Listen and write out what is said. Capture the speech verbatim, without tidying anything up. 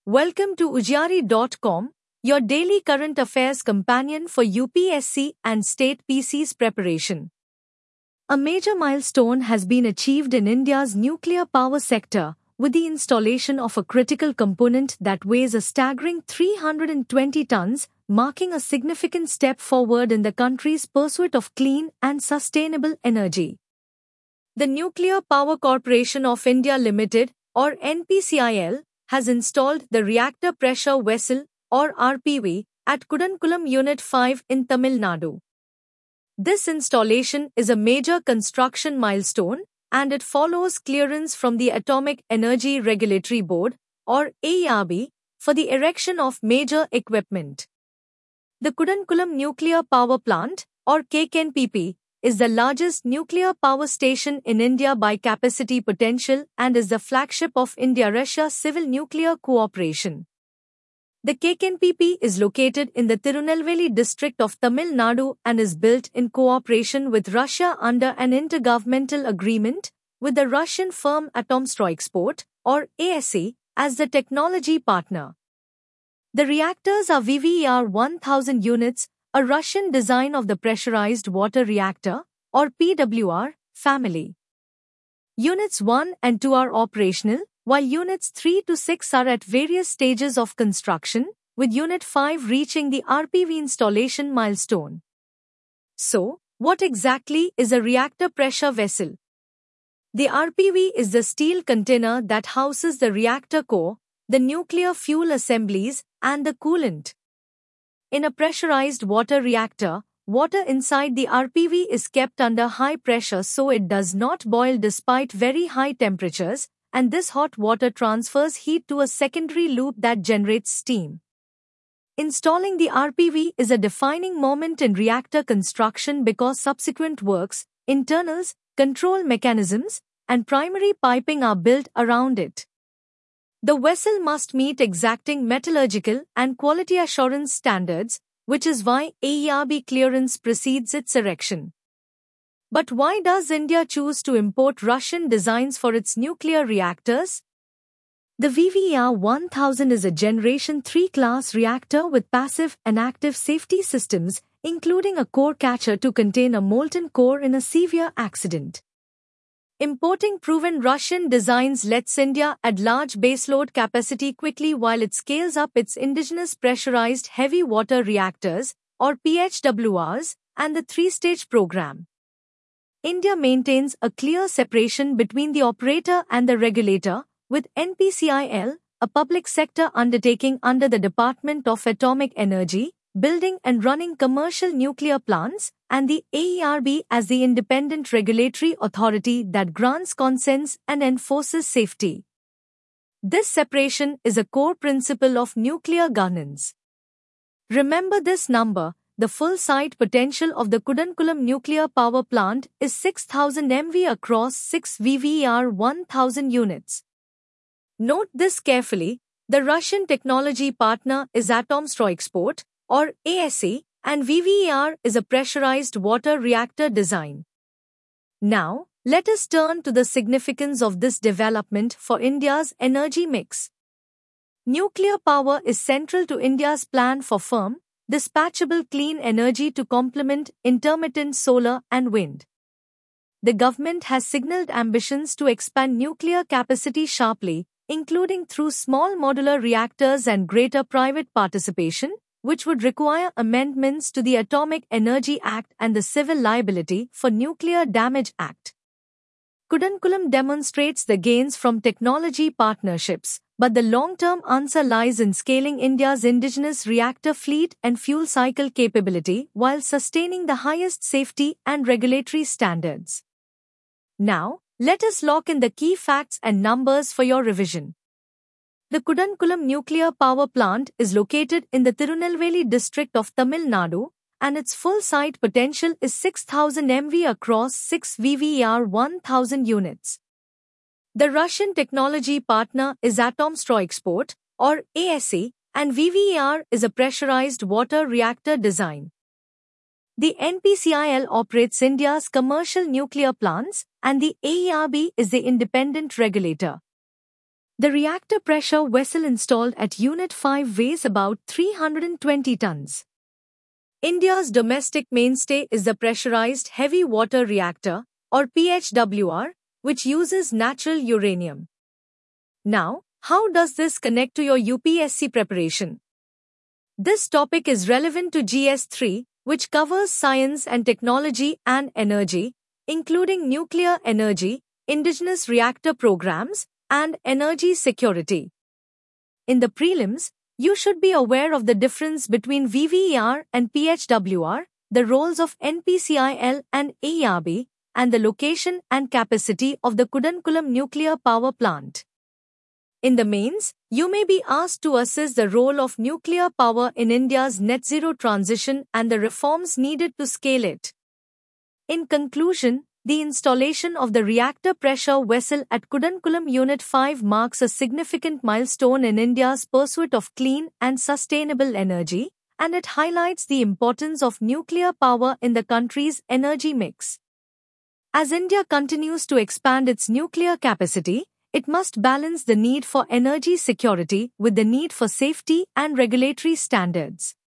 Welcome to Ujari dot com, your daily current affairs companion for U P S C and state P Cs preparation. A major milestone has been achieved in India's nuclear power sector with the installation of a critical component that weighs a staggering three hundred twenty tons, marking a significant step forward in the country's pursuit of clean and sustainable energy. The Nuclear Power Corporation of India Limited, or N P C I L, has installed the Reactor Pressure Vessel, or R P V, at Kudankulam Unit five in Tamil Nadu. This installation is a major construction milestone, and it follows clearance from the Atomic Energy Regulatory Board, or A E R B, for the erection of major equipment. The Kudankulam Nuclear Power Plant, or K K N P P, is the largest nuclear power station in India by capacity potential and is the flagship of India-Russia civil nuclear cooperation. The K K N P P is located in the Tirunelveli district of Tamil Nadu and is built in cooperation with Russia under an intergovernmental agreement with the Russian firm Atomstroyexport, or A S E, as the technology partner. The reactors are V V E R one thousand units, a Russian design of the pressurized water reactor, or P W R, family. Units one and two are operational, while Units three to six are at various stages of construction, with Unit five reaching the R P V installation milestone. So, what exactly is a reactor pressure vessel? The R P V is the steel container that houses the reactor core, the nuclear fuel assemblies, and the coolant. In a pressurized water reactor, water inside the R P V is kept under high pressure so it does not boil despite very high temperatures, and this hot water transfers heat to a secondary loop that generates steam. Installing the R P V is a defining moment in reactor construction because subsequent works, internals, control mechanisms, and primary piping are built around it. The vessel must meet exacting metallurgical and quality assurance standards, which is why A E R B clearance precedes its erection. But why does India choose to import Russian designs for its nuclear reactors? The V V E R one thousand is a Generation three class reactor with passive and active safety systems, including a core catcher to contain a molten core in a severe accident. Importing proven Russian designs lets India add large baseload capacity quickly while it scales up its indigenous pressurized heavy water reactors, or P H W Rs, and the three-stage program. India maintains a clear separation between the operator and the regulator, with N P C I L, a public sector undertaking under the Department of Atomic Energy, building and running commercial nuclear plants, and the A E R B as the independent regulatory authority that grants consents and enforces safety. This separation is a core principle of nuclear governance. Remember this number: the full site potential of the Kudankulam nuclear power plant is six thousand megawatts across six V V E R one thousand units. Note this carefully: the Russian technology partner is Atomstroyexport, or A S E, and V V E R is a pressurized water reactor design. Now, let us turn to the significance of this development for India's energy mix. Nuclear power is central to India's plan for firm, dispatchable clean energy to complement intermittent solar and wind. The government has signaled ambitions to expand nuclear capacity sharply, including through small modular reactors and greater private participation, which would require amendments to the Atomic Energy Act and the Civil Liability for Nuclear Damage Act. Kudankulam demonstrates the gains from technology partnerships, but the long-term answer lies in scaling India's indigenous reactor fleet and fuel cycle capability while sustaining the highest safety and regulatory standards. Now, let us lock in the key facts and numbers for your revision. The Kudankulam nuclear power plant is located in the Tirunelveli district of Tamil Nadu, and its full site potential is six thousand megawatts across six V V E R one thousand units. The Russian technology partner is Atomstroyexport, or A S E, and V V E R is a pressurized water reactor design. The N P C I L operates India's commercial nuclear plants, and the A E R B is the independent regulator. The reactor pressure vessel installed at Unit five weighs about three hundred twenty tons. India's domestic mainstay is the Pressurized Heavy Water Reactor, or P H W R, which uses natural uranium. Now, how does this connect to your U P S C preparation? This topic is relevant to G S three, which covers science and technology and energy, including nuclear energy, indigenous reactor programs, and energy security. In the prelims, you should be aware of the difference between V V E R and P H W R, the roles of N P C I L and A E R B, and the location and capacity of the Kudankulam nuclear power plant. In the mains, you may be asked to assess the role of nuclear power in India's net zero transition and the reforms needed to scale it. In conclusion, the installation of the reactor pressure vessel at Kudankulam Unit five marks a significant milestone in India's pursuit of clean and sustainable energy, and it highlights the importance of nuclear power in the country's energy mix. As India continues to expand its nuclear capacity, it must balance the need for energy security with the need for safety and regulatory standards.